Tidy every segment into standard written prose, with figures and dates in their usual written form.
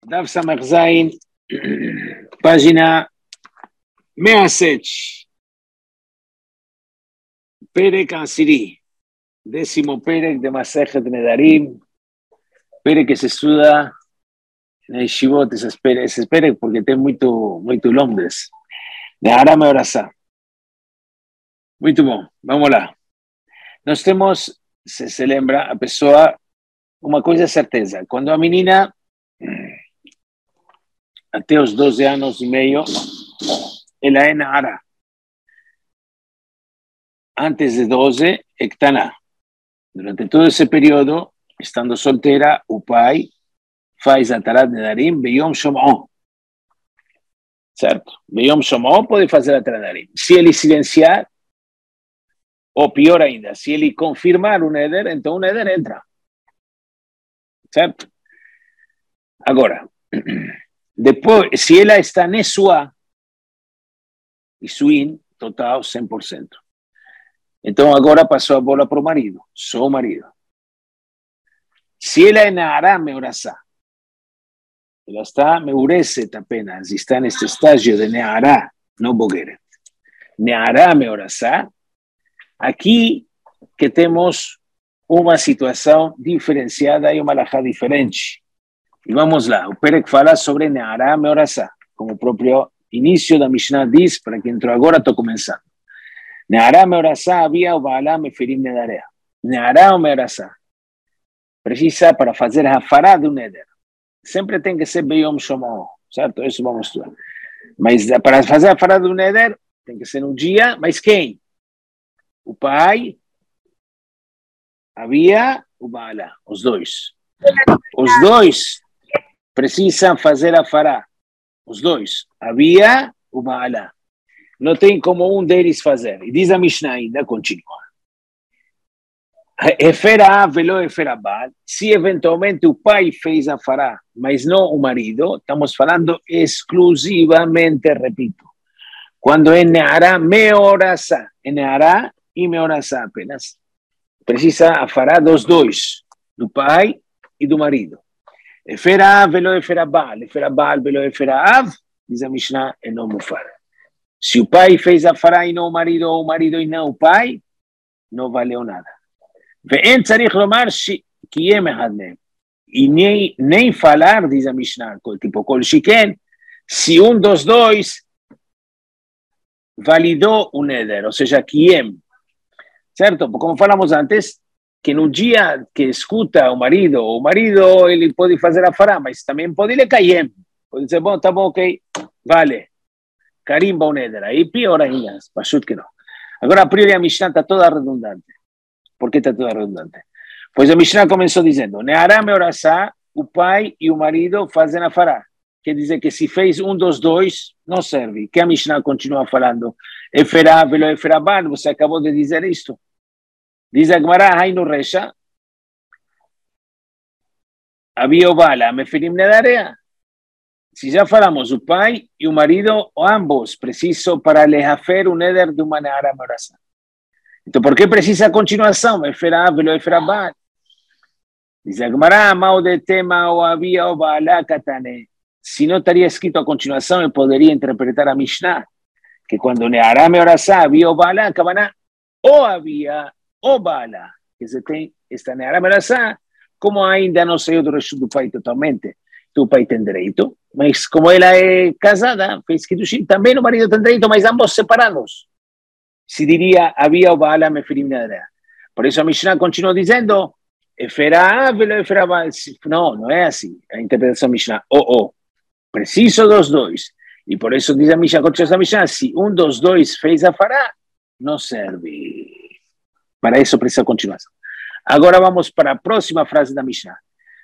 Dav Samach Zain, página 107. Perek Ansiri, 10º Perek de Masejet Nedarim, Perek que se estuda na Yeshivot, esse Perek porque tem muito Londres. Nehará Meorasá. Muito bom, vamos lá. Nós temos, se lembra, a pessoa, uma coisa é certeza, quando a menina, até os 12 anos e meio, ela é Nahara. Antes de 12, é Ktaná. Durante todo esse período, estando solteira, o pai faz a Tarat Nedarim Beyom Shom'on. Certo? Beyom Shom'on pode fazer a Tarat Nedarim. Se ele silenciar, ou pior ainda, se ele confirmar o Neder, então o Neder entra. Certo? Agora, depois, se ela está Nesua, Isuin, total, 100%. Então agora passou a bola para o marido, só o marido. Se ela é Nehará Meorasá, ela está Meureset apenas, está neste estágio de Nehará, não Bogeret. Nehará Meorasá, aqui que temos uma situação diferenciada e uma alahá diferente. E vamos lá, o Perek fala sobre Nehará Meorasá, como o próprio início da Mishnah diz, para quem entrou agora, estou começando. Nehará Meorasá havia o Baalá Mefirim Nedarea. Nehará Meorasá precisa para fazer a fará do Neder. Sempre tem que ser Beyom Shom'on, certo? Isso vamos estudar. Mas para fazer a fará do Neder, tem que ser no dia, mas quem? O pai, havia o Baalá, os dois. Os dois precisam fazer a fará. Os dois. Havia o Baalá. Não tem como um deles fazer. E diz a Mishnah ainda, continua. Efera velo efera bal. Se eventualmente o pai fez a fará, mas não o marido, estamos falando exclusivamente, repito, quando é Nehará Meorasá. É Nehará e Meorasá apenas. Precisa a fará dos dois, do pai e do marido. Efera velo efera bal velo efera av, diz a Mishnah, é não mufar. Se o pai fez a fará e não o marido, ou o marido e não o pai, não valeu nada. Ve'en tzarich lomar ki yem echad mehem. E nem falar, diz a Mishnah, tipo kol shiken, se um dos dois validou o neder, ou seja, ki yem. Certo? Como falamos antes, que no dia que escuta o marido ele pode fazer a fará, mas também pode ele kayem. Pode dizer, bom, tá bom, ok, vale. Carimba o Neder, aí pior ainda, pachut que não. Agora a priori a Mishnah está toda redundante. Por que está toda redundante? Pois a Mishnah começou dizendo, Nehará Meorasá, o pai e o marido fazem a fará. Quer dizer que se fez um dos dois, não serve. Que a Mishnah continua falando, Eferá velo efera bal, você acabou de dizer isto. Diz a Gemara, Hainu Resha, havia o Bala, Mefirim Nedarea. Se já falamos, o pai e o marido, ambos, precisam para lehafer o neder de uma Nehará Meorasá. Então, por que precisa a continuação? Efera velo efera bal. Diz a Gemara, mal de tema ou havia o Baalá katane. Se não estaria escrito a continuação, eu poderia interpretar a Mishnah, que quando Nehará Meorasá havia o Baalá, Kavaná, ou havia o Baalá, que se tem esta Nehará Meorasá, como ainda não saiu do resto do pai totalmente. O pai tem direito, mas como ela é casada, fez Kiddushin, também o marido tem direito, mas ambos separados. Se diria, havia o Baalá Mefirim Nedarea. Por isso a Mishnah continua dizendo, Eferá velo efera bal. Não, não é assim a interpretação da Mishnah. Preciso dos dois. E por isso diz a Mishnah, continua a Mishnah, se um dos dois fez a fará, não serve. Para isso precisa continuação. Agora vamos para a próxima frase da Mishnah.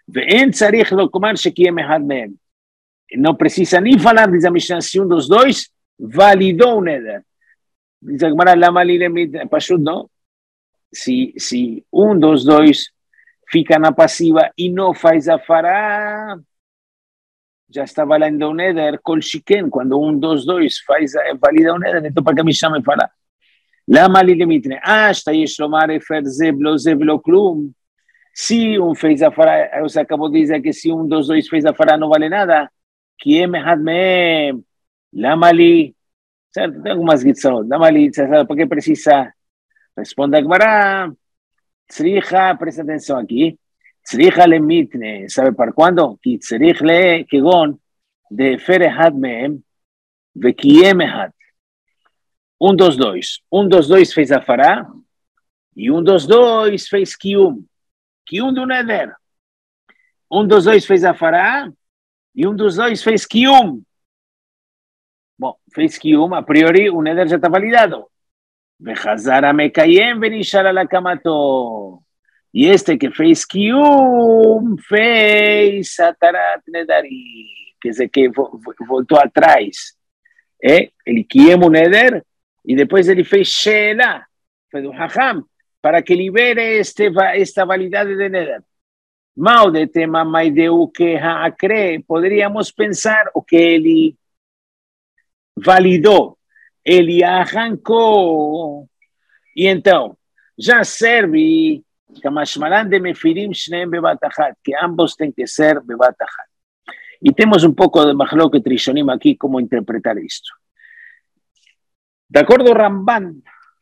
Não precisa nem falar, diz a Mishnah, se um dos dois validou o neder. Diz a Gemara, não? Se um dos dois fica na passiva e não faz a fará, já está valendo o neder, kol shiken, quando um dos dois valida o neder, então para que a Mishnah me fala? Lama li lemitre, está yesh lomar efer ze velo klum. Se um fez a fará, você acabou de dizer que se um dos dois fez a fará não vale nada, que é mehad mehem, lamali, certo? Tem algumas gitzot, lamali, por que precisa? Responde a Gemara, tzricha, presta atenção aqui, tzricha le mitne, sabe para quando? Que tzrich le kegon, de fer ehad mehem, ve kiem ehad. Um dos dois fez a fará, e um dos dois fez kium do neder. Um dos dois fez a fará, e um dos dois fez kium. Bom, fez kium, a priori o neder já está validado. Vechazara mekayem venishara la kamato. E este que fez kium, fez atarat nedari. Quer dizer que voltou atrás. Ele kium o neder, e depois ele fez sheela, fez um hacham, para que libere esta validade de neder. Mal de tema mais de o que haacre, poderíamos pensar o que ele validou, ele arrancou, e então já serve kamashmalan de mefirim shneim bebat achat, que ambos têm que ser bebat achat. E temos um pouco de machloket rishonim aqui, como interpretar isto. De acordo Ramban,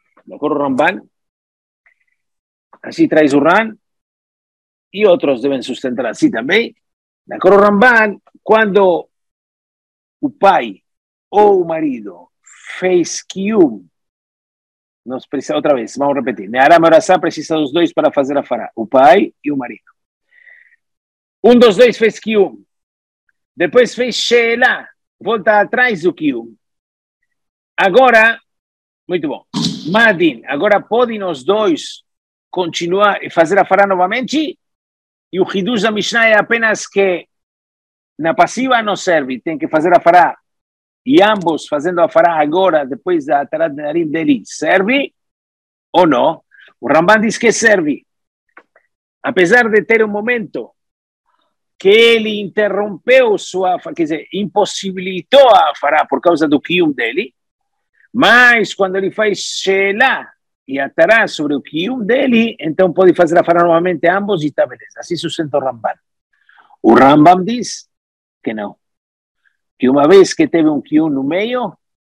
assim traz o Ran, e outros devem sustentar assim também. De acordo Ramban, quando o pai ou o marido fez kium, nós precisa outra vez, vamos repetir. Nehará Meorassá precisa dos dois para fazer a fará, o pai e o marido. Um dos dois fez kium, depois fez sheela, volta atrás do kium. Agora, muito bom. Madin, agora podem os dois continuar e fazer a fará novamente? E o hidush da Mishnah é apenas que na passiva não serve, tem que fazer a fará. E ambos fazendo a fará agora, depois da atarat nedarim dele, serve ou não? O Ramban diz que serve. Apesar de ter um momento que ele interrompeu sua, quer dizer, impossibilitou a fará por causa do kium dele, mas quando ele faz sheela e atará sobre o kium dele, então pode fazer a fará novamente ambos e está beleza. Assim sustenta o Ramban. O Rambam diz que não. Que uma vez que teve um kium no meio,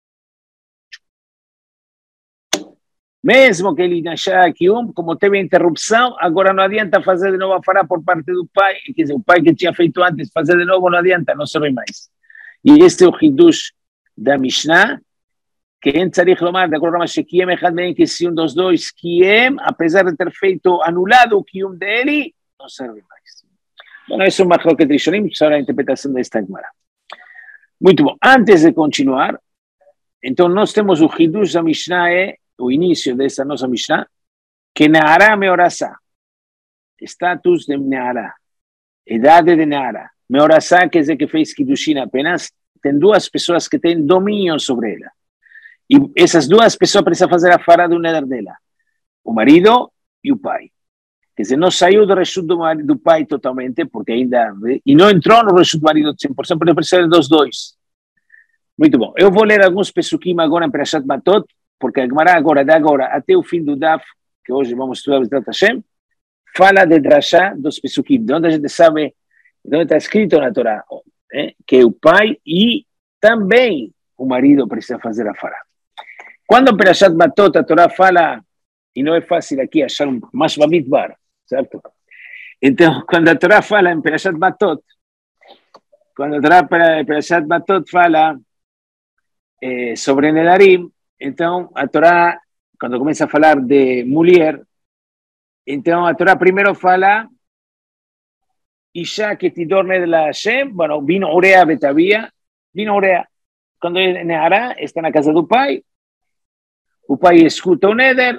mesmo que ele nasça kium, como teve interrupção, agora não adianta fazer de novo a fará por parte do pai, quer dizer, o pai que tinha feito antes, fazer de novo não adianta, não serve mais. E este é o hidush da Mishnah, que em tzarich lomar, de acordo com a Shekiem, que se um dos dois Kiem, apesar de ter feito anulado o Kium dele, não serve mais. Bom, isso é uma machloket rishonim, que será a interpretação desta Gemara. Muito bom. Antes de continuar, então nós temos o hidush da Mishnah, o início dessa nossa Mishnah, que Nehará Meorassá, status de Nehará, idade de Nehará. Meorassá quer dizer que fez Kiddushin apenas, tem duas pessoas que têm domínio sobre ela. E essas duas pessoas precisam fazer a fará do neder dela, o marido e o pai. Quer dizer, não saiu do reshut do pai totalmente, porque ainda, e não entrou no reshut do marido 100%, porque precisa dos dois. Muito bom. Eu vou ler alguns pesukim agora em Perashat Matot, porque a Gemara agora, de agora até o fim do Daf, que hoje vamos estudar o Bezrat Hashem, fala de drashá dos pesukim, de onde a gente sabe, de onde está escrito na Torá, que o pai e também o marido precisa fazer a fará. Quando em Perashat Matot a Torá fala, e não é fácil aqui achar um Mashma Midbar, certo? Então, quando a Torá fala em Perashat Matot, quando a Torá em Perashat Matot fala sobre Nedarim, então a Torá, quando começa a falar de mulher, então a Torá primeiro fala Isha que tidor de la Hashem, bueno, vino Urea Betavia, vino Urea. Quando é Nehará, está na casa do pai, o pai escuta o neder,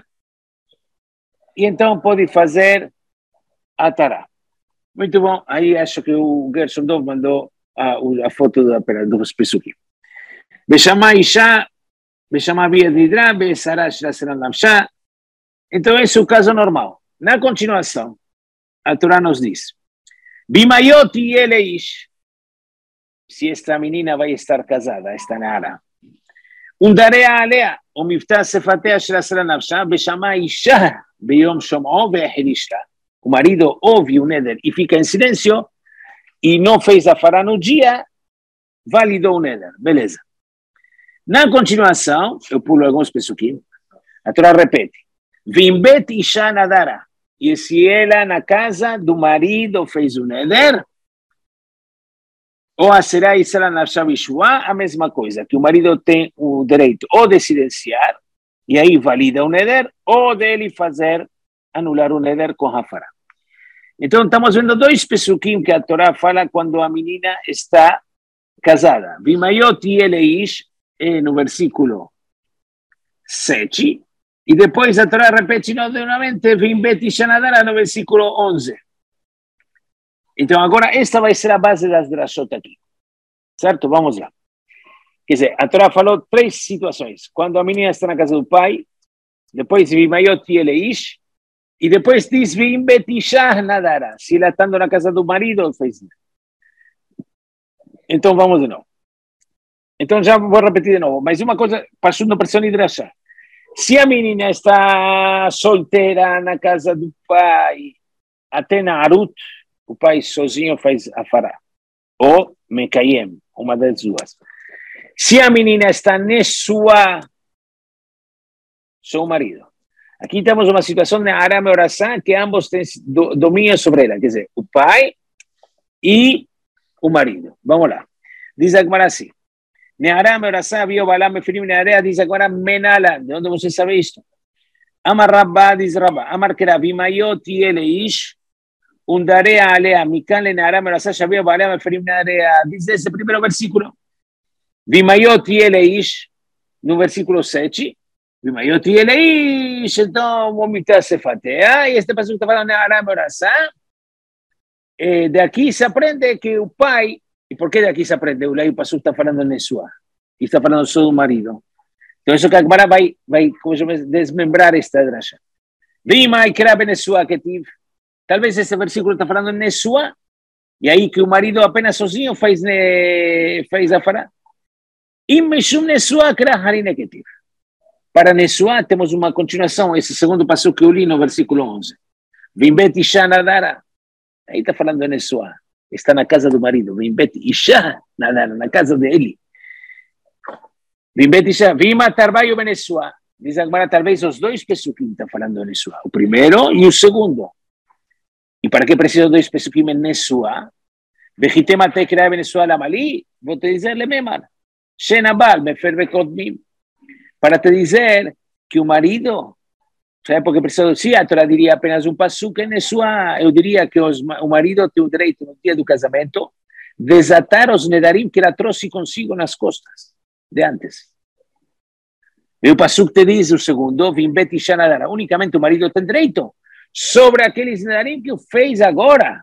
e então pode fazer a tará. Muito bom, aí acho que o Gerson Dov mandou a foto dos pesukim. Beshama Isha, Beshama Bia Didra, Besara Shraseran Lamsha. Então esse é o caso normal. Na continuação, a Torá nos diz, Bimayoti Eleish, se esta menina vai estar casada, esta Nara. Undarea alea, o miftah sefatea shel asra nafsha, beshama isha, beyom shom'o ve'ehilishta. o marido ouve o neder e fica em silêncio, e não fez a fará no dia, validou o neder, beleza. Na continuação, eu pulo alguns pesuquim, a Torá repete, Vimbet Isha Nadara, e se ela na casa do marido fez o neder, ou a será Isra Nafshav Yeshua, a mesma coisa, que o marido tem o direito ou de silenciar, e aí valida o neder, ou dele fazer, anular o neder com a fará. Então, estamos vendo dois pesuquim que a Torá fala quando a menina está casada. Vimayot Yeleish, no versículo 7, e depois a Torá repete novamente, Vimbet Isha Nadara, no versículo 11. Então, agora, esta vai ser a base das drashot aqui. Certo? Vamos lá. Quer dizer, a Torá falou três situações. Quando a menina está na casa do pai, depois Vimayot Yeleish, e depois diz Vimbet Isha Nadara. Se ela está na casa do marido, fez. Então, vamos de novo. Então, já vou repetir de novo. Mas uma coisa, passou no pressão de drashá. Se a menina está solteira na casa do pai, até na Arut, o pai sozinho faz a fará. Ou Mekayem, uma das duas. Se a menina está Nesua, sou o marido. Aqui temos uma situação de Arame Oração que ambos têm domínio sobre ela. Quer dizer, o pai e o marido. Vamos lá. Diz a Gemara assim. Nearame Oração, viu Balam, Mefirim, Nearea, diz agora Menala. De onde você sabe isto? Amar Rabba, diz Rabba. Amar Kerabi, Mayot, Yeleish. Undarea alea, mikan le neara merasa shabia balea meferim nearea. Diz esse primeiro versículo. Vimayot Yeleish, no versículo 7. Vimayot Yeleish, então vomita se fatea. E este passo está falando neara merasa. De aqui se aprende que o pai, e por que de aqui se aprende? O passo está falando Nesua, e está falando só do marido. Então isso que agora vai como chama, desmembrar esta drasha. Vimai kera Nesua que tive. Talvez esse versículo está falando em Nesua, e aí que o marido apenas sozinho faz a fará. E Meshum Nesua que era Harine Ketiv. Para Nesua temos uma continuação, esse segundo passo que eu li no versículo 11. Vimbet Isha Nadara. Aí está falando de Nesua. Está na casa do marido. Vimbet Isha Nadara, na casa dele. Vimbet Isha, Vima Tarbaio Benesua. Diz agora talvez os dois pesuquim estão falando de Nesua. O primeiro e o segundo. E para que preciso dois pesuquim em Nesua? Vejitema te crea Nesua la Malí. Vou te dizer lememar. Shenabal me ferve kodmim. Para te dizer que o marido, sabe por que preciso dizer? A Torá diria apenas pasuk em Nesua. Eu diria que o marido tem o direito no dia do casamento desatar os nedarim que ela trouxe consigo nas costas de antes. E o pasuk te diz o segundo, Vimbet Isha Nadara. Unicamente o marido tem direito sobre aqueles nedarim que o fez agora,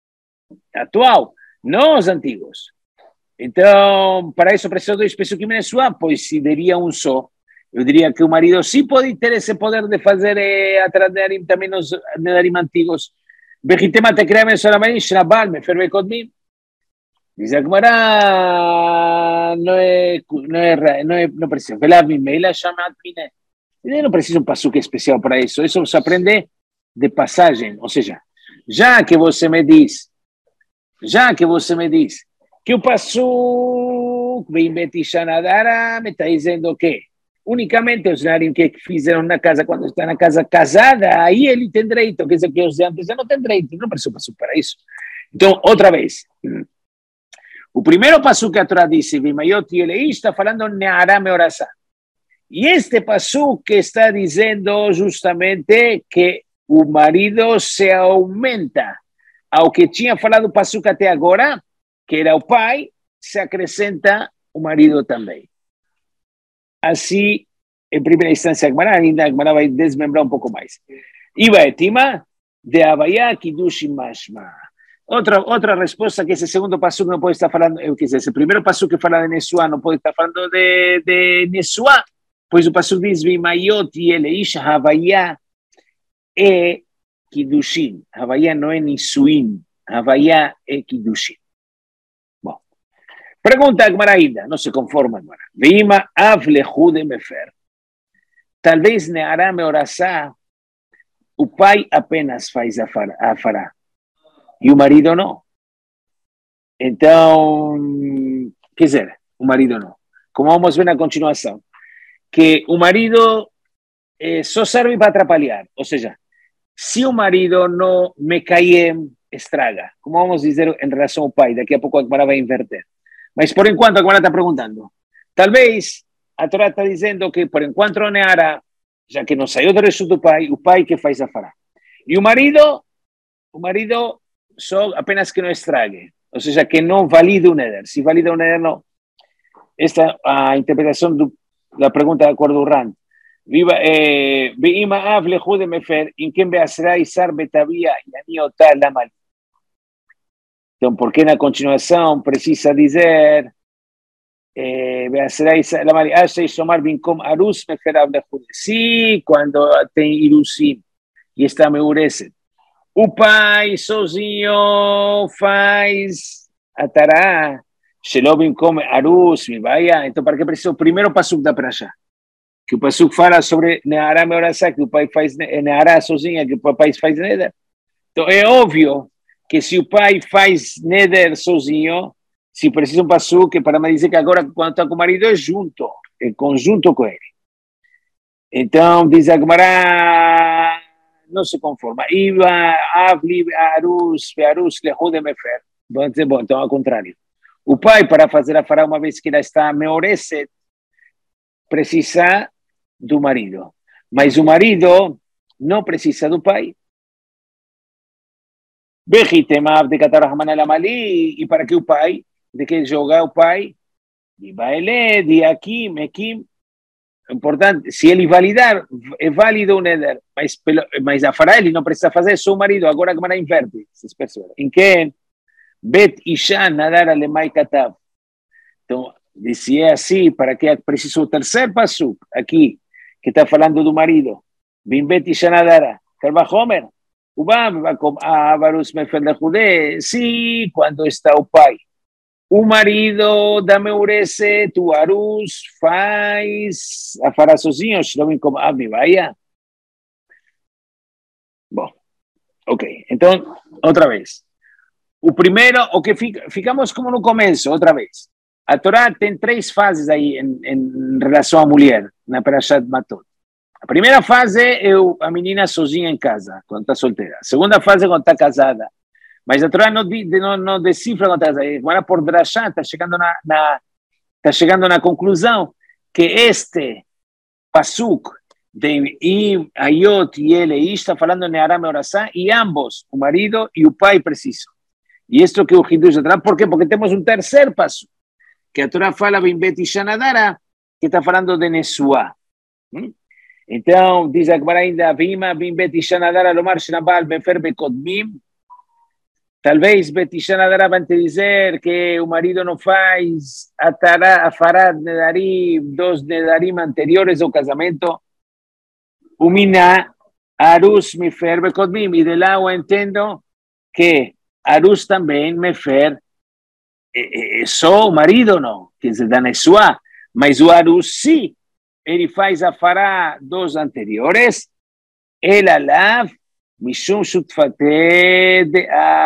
atual, não os antigos. Então, para isso preciso dois pesuquim Nesua, pois se daria um só, eu diria que o marido sim pode ter esse poder de fazer atrás nedarim também os nedarim antigos. Vejitema te crea Nesua la Malí, Shnabal me ferve kodmim. Diz a Gemara, não precisa. Velav Mimeila Shamat Mine. Não precisa um pasuk especial para isso. Isso se aprende de passagem. Ou seja, já que você me diz que o pasuk Vimbet Isha Nadara me está dizendo que unicamente os narim que fizeram na casa, quando está na casa casada, aí ele tem direito. Quer dizer que os de antes já não tem direito. Não precisa um pasuk para isso. Então, outra vez. O primeiro passo que a Torá disse, Vimayot Yeleish, está falando Neará Meorasá. E este passo que está dizendo justamente que o marido se aumenta ao que tinha falado o passo até agora, que era o pai, se acrescenta o marido também. Assim, em primeira instância, a Gemara vai desmembrar um pouco mais. Ibaetima de Havaya Kiddushim Mashma. Outra resposta que esse segundo passo não pode estar falando, quer dizer, esse primeiro passo que fala de Nesua não pode estar falando de Nesua, pois o passo diz Vimayot Yeleish Havaya e Kiddushim. Havaya não é Nisuim, Havaya é Kiddushim. Bom, pergunta a Gemara ainda, não se conforma agora. Vima Avlehu de Mefer. Talvez Neará Meorasá, o pai apenas faz a fará e o marido não. Então, quer dizer, o marido não. Como vamos ver na continuação, que o marido só serve para atrapalhar. Ou seja, se o marido não me caem, estraga. Como vamos dizer em relação ao pai, daqui a pouco a Gemara vai inverter. Mas por enquanto a Gemara está perguntando. Talvez a Torá está dizendo que por enquanto não hará, já que não saiu do resto do pai, o pai que faz a fará. E o marido só apenas que não estrague. Ou seja, que não valide o neder. Se valida o neder, não. Esta é a interpretação da pergunta de acordo com o Rand. Viva, Beima Av Lejude Mefer, em quem beasra e sar betavia e aniota la mal. Então, porque na continuação precisa dizer beasra e sar la mal, ashe somar bincom arus mefer av lejude. Sim, quando tem irusim e está meureset. O pai sozinho faz atará, Shelobim come arus, mi vaya. Então, para que precisa o primeiro pasuk da praxa? Que o pasuk fala sobre Nehará Meorasá, que o pai faz Nehará sozinha, que o pai faz neder. Então, é óbvio que se o pai faz neder sozinho, se precisa um pasuk, para me dizer que agora, quando está com o marido, é junto, é conjunto com ele. Então, diz a Gemara, não se conforma. Iba, Avli, Arus, Lehude Mefer. Vamos dizer, bom, então, ao contrário. O pai, para fazer a fará, uma vez que ela está meoreset, precisa do marido. Mas o marido não precisa do pai. E para que o pai, de que jogar o pai, de baile, de aqui, mequim, importante, se ele validar, é válido o neder, mas a fará ele não precisa fazer, só o marido. Agora a Gemara inverte, vocês percebem? Em que Bet Isha nadar alemai katav. Então, se é assim, para que é preciso o terceiro pasuk aqui, que está falando do marido. Bim Bet Isha nadara. Karva Homer. Sim, quando está o pai. O marido da meurese, tu arus, faz a fará sozinho, Shlomim como Abni, vaya. Bom, ok. Então, outra vez. O primeiro, o que ficamos como no começo, outra vez. A Torá tem três fases aí em relação à mulher, na Parashat Matot. A primeira fase é a menina sozinha em casa, quando está solteira. A segunda fase é quando está casada. Mas a Torá não decifra quando está casada. Agora, por Drashá, está chegando na conclusão que este pasuk de Ayot e ele está falando em Aram e Oração, e ambos, o marido e o pai, precisam. E isto que o Hidush da Torá, por quê? Porque temos um terceiro pasuk, que a Torá fala Bim Bet Isha Nadara, que está falando de Nesuá. Então, diz a Gemara ainda, Vima Bim Bet Isha Nadara Lomar Shnabal Befer Bekodmim. Talvez Bet Isha Nadara vai te dizer que o marido não faz a fará nedarim, dos nedarim anteriores ao casamento. O Mina Arus Mefer Bekodmim. E de lá eu entendo que Arus também Mefer só o marido não, quer dizer, da Nesuá, mas o Arus sim, ele faz a fará dos anteriores, el alav, mishum shutfate de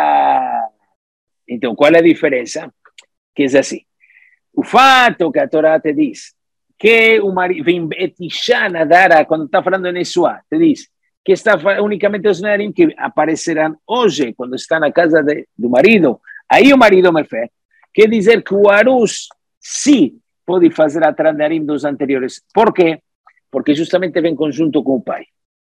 Então, qual é a diferença? Que é assim, o fato que a Torá te diz, que o marido, vem betisha nadara, quando está falando de Nesuá, te diz, que está unicamente os nedarim que aparecerão hoje, quando está na casa do marido, aí o marido me fez. Quer dizer que o Arus, sim, pode fazer a nedarim dos anteriores. Por quê? Porque justamente vem conjunto com o pai.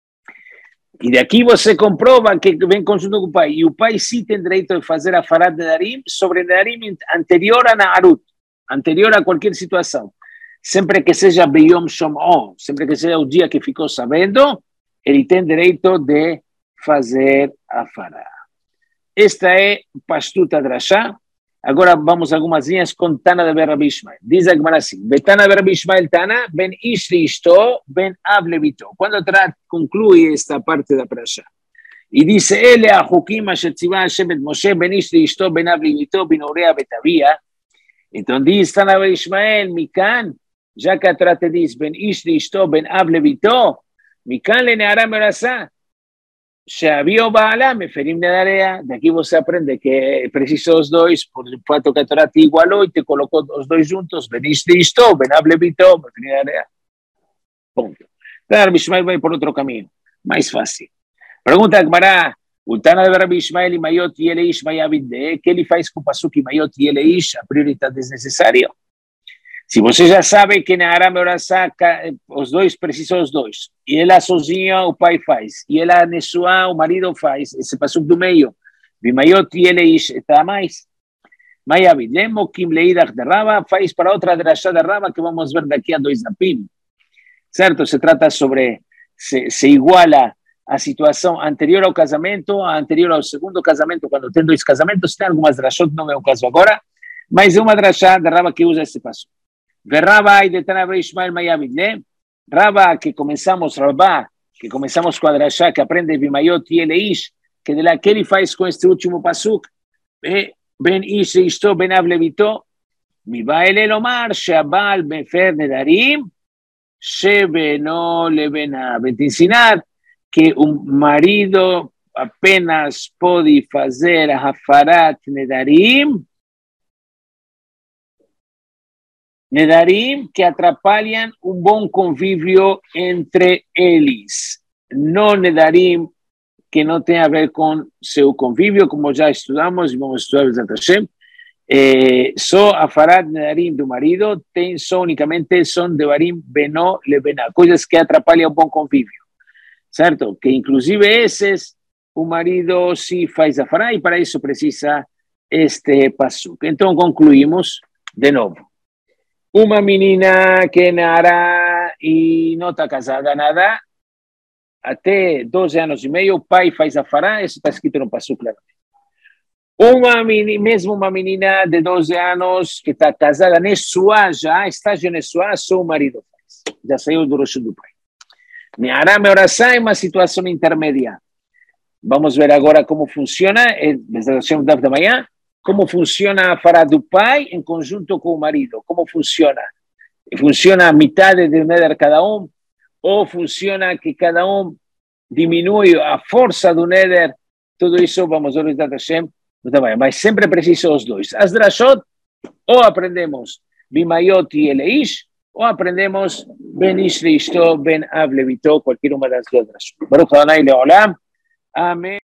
E daqui você comprova que vem conjunto com o pai. E o pai sim tem direito de fazer a fará de nedarim sobre nedarim anterior a Naharut, anterior a qualquer situação. Sempre que seja Beyom Shom'on, sempre que seja o dia que ficou sabendo, ele tem direito de fazer a fará. Esta é Pastuta Drashá. Agora vamos algumas linhas com Tana de Rabbi Ishmael. Diz a Gemara assim: Betana de Rabbi Ishmael Tana, ben ish liishto, ben av levito. Quando a Torá conclui esta parte da Parashá, e diz: Ele a Hukim asher tzivah Hashem et Moshe, ben ish liishto, ben av levito, ben orea betavia. Então diz Tana de Rabbi Ishmael, Mikan, já que a Torá te diz: Ben ish liishto, ben av levito, Mikan le nehará meorasá. Shavio Baala, Meferim Nedarea. De aqui você aprende que é preciso os dois, por o fato que a Torá te igualou e te colocou os dois juntos, Benish de Isto, Benable Bito, Meferim Nedarea. Ponto. Claro, Bishmael vai por outro caminho, mais fácil. Pergunta Agmará, o Tana de Rabbi Ishmael e Mayot e Eleish Mayabide, que ele faz com o Pasuk Mayot e Eleish, a prioridade desnecessária? Se você já sabe que na Aram Orassá, os dois precisam os dois, e ela sozinha o pai faz, e ela Nessuá o marido faz, esse Pasuk do meio, Bimayot e Eleish, está mais. Mayabide, Mokim Leidach de Rava, faz para outra drashá de Rava que vamos ver daqui a 2 dapim. Certo? Se trata sobre, se iguala a situação anterior ao casamento, a anterior ao segundo casamento, quando tem 2 casamentos, tem algumas drashot, não é o caso agora, mas é uma drashá de Rava que usa esse passo. Verrava e de Tanav Ishmael Mayabidle, Rava que começamos com a drashá que aprende Bimayot e Eleish, que de lá que ele faz com este último pasuk, Ben Ish e Isto, Ben Avlevito, Miba ele Lomar, Sheabal Befer Nedarim, Shebeno Lebena, te ensinar que um marido apenas pode fazer a Hafarat Nedarim, que atrapalham um bom convívio entre eles. Não Nedarim que não tem a ver com seu convívio, como já estudamos e vamos estudar o Hashem. Só a Farad Nedarim do marido só unicamente são Devarim Beno Lebena, coisas que atrapalham o bom convívio, certo? Que inclusive esses o marido se faz a Farad e para isso precisa este pasuk. Então concluímos de novo. Uma menina que nará e não está casada nada, até 12 anos e meio, o pai faz a Farad, isso está escrito no pasuk claramente. Mesmo uma menina de 12 anos que está casada, Nessuá já, estágio Nessuá, só o marido faz. Já saiu do rosto do pai. Aram Orassá é uma situação intermédia. Vamos ver agora como funciona, desde a sessão da manhã, como funciona a Farad do pai em conjunto com o marido. Como funciona? Funciona a metade de neder cada um, ou funciona que cada um diminui a força do neder? Tudo isso vamos ver o Hashem. Mas sempre preciso os dois. As drashot, ou aprendemos Bimayot e Eleish, ou aprendemos Ben Ish Leisto, Ben Av Levito, qualquer uma das duas drashot. Baruch Adonai Leolam. Amém.